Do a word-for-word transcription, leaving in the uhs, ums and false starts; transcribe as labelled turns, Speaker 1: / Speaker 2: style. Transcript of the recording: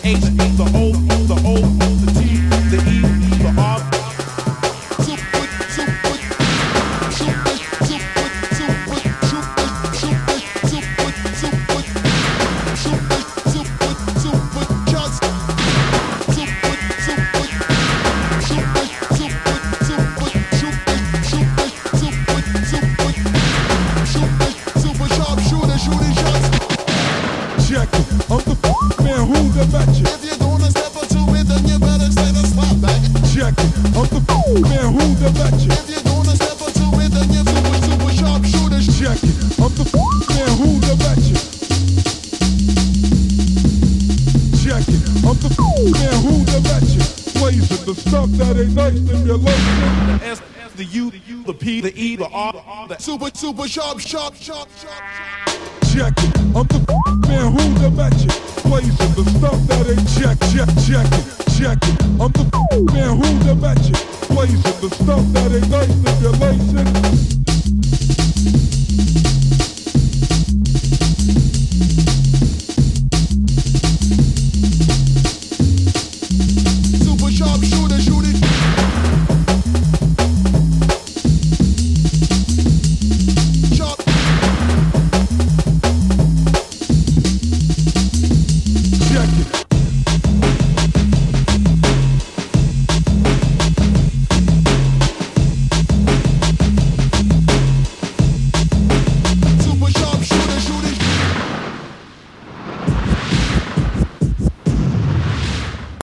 Speaker 1: H, the O, the O, the T, the E, the R.
Speaker 2: Check it. I'm the f- man who the match it.
Speaker 3: If you're gonna step into it, then you better say the slap back.
Speaker 2: Check it. I'm the f- man who the match it.
Speaker 3: If you're gonna step into it, then you're super, super sharp shooters.
Speaker 2: Check it. I'm the f- man who the match it. Check it. I'm the f- man who the match it. Blazing the stuff that ain't nice in your life.
Speaker 1: The S, the U, the U, the P, the E, the R, the
Speaker 3: Super, super sharp, sharp, sharp, sharp.
Speaker 2: Check it. I'm the f- man who the match it. Blazing the stuff that ain't check, check, check it. Check it. I'm the f- man who the match it. Blazing the stuff that ain't nice if you're lacing.
Speaker 3: Super sharp shooter, shooting. Sharp.
Speaker 2: Check it.